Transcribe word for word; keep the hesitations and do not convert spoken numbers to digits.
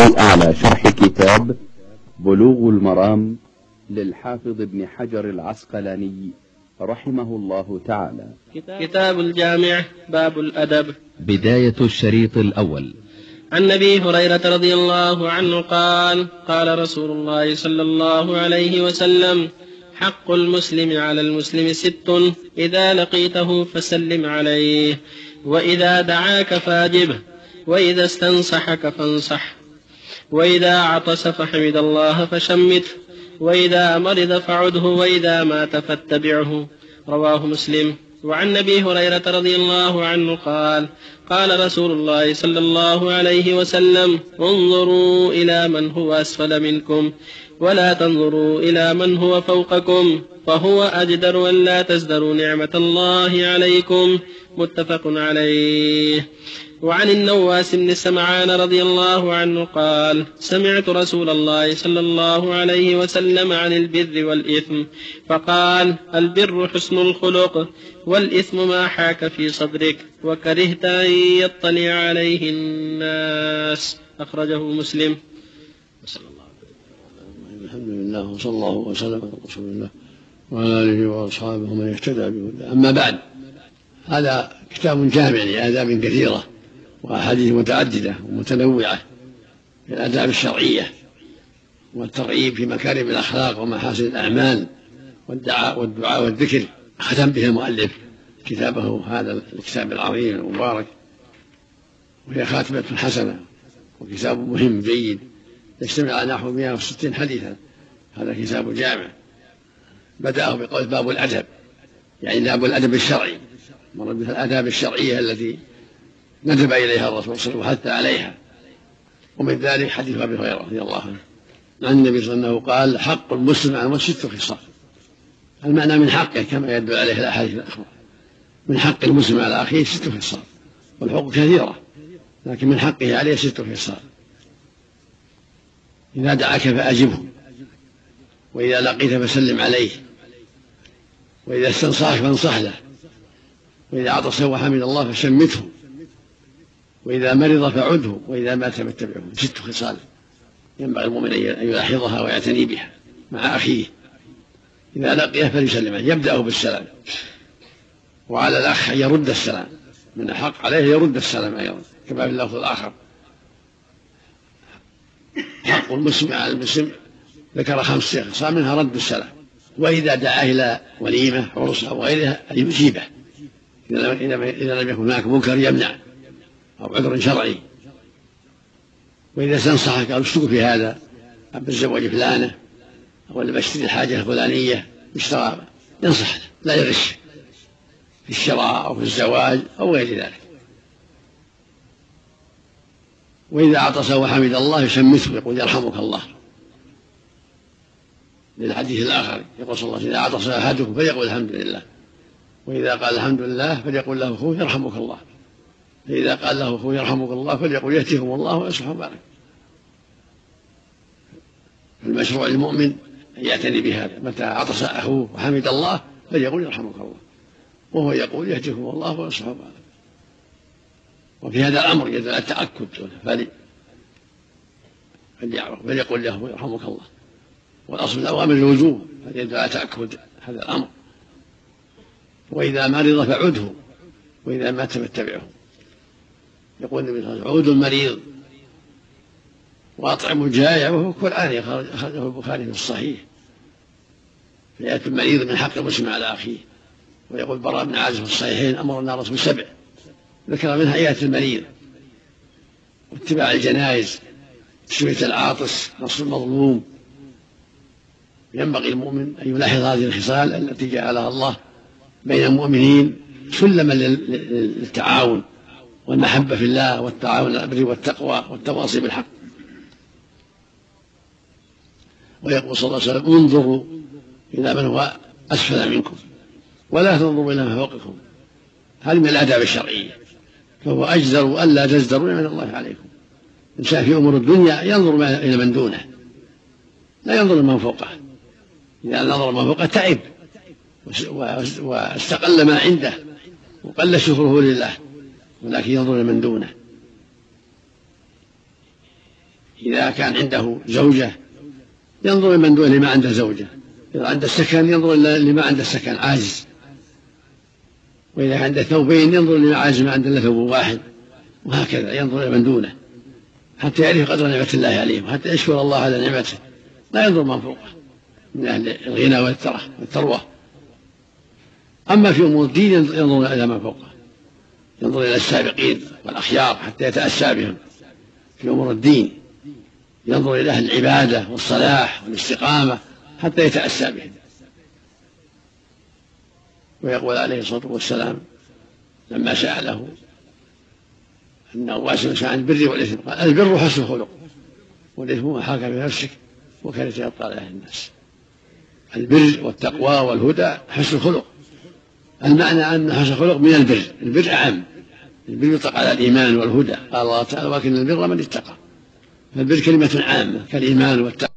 على شرح كتاب بلوغ المرام للحافظ ابن حجر العسقلاني رحمه الله تعالى. كتاب الجامع باب الأدب. بداية الشريط الأول. عن أبي هريرة رضي الله عنه قال قال رسول الله صلى الله عليه وسلم: حق المسلم على المسلم ست: إذا لقيته فسلم عليه، وإذا دعاك فاجبه، وإذا استنصحك فانصح، وإذا عطس فحمد الله فشمته، وإذا مرض فعده، وإذا مات فاتبعه. رواه مسلم. وعن أبي هريرة رضي الله عنه قال قال رسول الله صلى الله عليه وسلم: انظروا إلى من هو أسفل منكم ولا تنظروا إلى من هو فوقكم، فهو أجدر أن لا تزدروا نعمة الله عليكم. متفق عليه. وعن النواس بن سمعان رضي الله عنه قال: سمعت رسول الله صلى الله عليه وسلم عن البر والإثم فقال: البر حسن الخلق، والإثم ما حاك في صدرك وكرهت أن يطلع عليه الناس. أخرجه مسلم. صلى الله عليه وسلم. الحمد لله وصلى الله وسلم على رسول الله وعلى آله وأصحابه ومن اهتدى بهداه. أما بعد، هذا كتاب جامع لآداب كثيرة وأحاديث متعددة ومتنوعة في الآداب الشرعية والترغيب في مكارم الأخلاق ومحاسن الأعمال والدعاء والدعاء والذكر. ختم به المؤلف كتابه هذا الكتاب العظيم المبارك، وهي خاتمة حسنة وكتاب مهم جيد يشتمل على نحو مئة وستين حديثا. هذا كتاب جامع بدأه بقول باب الأدب، يعني باب الأدب الشرعي، مرد الآداب الشرعية التي ندب إليها الرسول صلى الله عليه وسلم وحث عليها. ومن ذلك حديث أبي هريرة رضي الله عنه عن النبي صلى الله عليه وسلم قال: حق المسلم على المسلم ست خصال. المعنى من حقه كما يدل عليه الأحاديث الأخرى، من حق المسلم على أخيه ست خصال، والحقوق كثيرة لكن من حقه عليه ست خصال: إذا دعاك فأجبه، وإذا لقيت فسلم عليه، وإذا استنصحك فانصح له، وإذا عطس وحمد الله فشمته، وإذا مرض فعده، وإذا مات فاتبعه. ست خصال ينبغي المؤمن أن يلاحظها ويعتني بها مع أخيه. إذا لقيه فليسلم عليه، يبدأه بالسلام، وعلى الأخ أن يرد السلام، من الحق عليه يرد السلام أيضا كما في اللفظ الآخر: حق المسلم على المسلم. ذكر خمس خصال منها رد السلام، وإذا دعاه إلى وليمة عرس أو غيرها أن يجيبه إذا لم يكن هناك منكر يمنع أو عذر شرعي. وإذا استنصحك قال: اشتكوا في هذا، أب الزواج فلانة أو اللي بشتري الحاجة الفلانية اشترى، ينصح لا يغش في الشراء أو في الزواج أو غير ذلك. وإذا عطس وحمد الله يشمته، يقول: يرحمك الله. للحديث الآخر يقول صلى الله عليه وسلم: إذا عطس أحدكم فليقول الحمد لله، وإذا قال الحمد لله فليقول له أخوه: يرحمك الله. فإذا قال له أخوه: يرحمك الله، فليقول: يهديكم الله ويصلح بالكم. المشروع للمؤمن أن يعتني بهذا، متى عطس أخوه وحمد الله فليقول: يرحمك الله، وهو يقول: يهديكم الله ويصلح بالكم. وفي هذا الأمر يدل على التأكد، فليقول له: يرحمك الله. والأصل الأوامر الوجوب، فيدل على تأكد هذا الأمر. وإذا مرض فعده، وإذا مات فاتبعه. يقول النبي صلى الله عليه وسلم: عودوا المريض وأطعموا الجائع وهو قرآن، أخرجه البخاري في الصحيح. فيأتي المريض من حق المسلم على أخيه. ويقول براء بن عازب في الصحيحين: أمرنا الرسول سبع، ذكر منها إياة المريض واتباع الجنائز، تسوية العاطس، نصر المظلوم. ينبغي المؤمن أن يلاحظ هذه الخصال التي جعلها الله بين المؤمنين سلما للتعاون والمحبة في الله والتعاون على البر والتقوى والتواصي بالحق. ويقول صلى الله عليه وسلم: انظروا إلى من هو أسفل منكم ولا تنظروا إلى من فوقكم. هذه من الآداب الشرعية، فهو أجدر ألا تزدروا نعمة الله عليكم. الإنسان في أمور الدنيا ينظر إلى من دونه، لا ينظر من فوقه. إذا نظر من فوقه تعب واستقل ما عنده وقل شكره لله، ولكن ينظر إلى من دونه. إذا كان عنده زوجة ينظر لمن دون لما عنده زوجة، إذا عنده السكن ينظر لما عنده السكن عاجز، وإذا عنده ثوبين ينظر لما عاجز ما عنده إلا ثوب واحد، وهكذا ينظر لمن دونه حتى يعرف قدر نعمة الله عليه وحتى يشكر الله على نعمته، لا ينظر من فوقه من أهل الغنى والثروة. أما في أمور الدين ينظر إلى من فوقه، ينظر إلى السابقين والأخيار حتى يتأسى بهم. في أمور الدين ينظر إلى أهل العبادة والصلاح والاستقامة حتى يتأسى بهم. ويقول عليه الصلاة والسلام لما سأله أنه واسع عن البر والإثم قال البر حسن الخلق والإثم ما حاك بنفسك وكانت يطلع على الناس. البر والتقوى والهدى حسن الخلق، المعنى أن حسن الخلق من البر، البر أعم، البر يطلق على الإيمان والهدى، قال الله تعالى ولكن البر من اتقى، فالبر كلمة عامة كالإيمان والتقوى.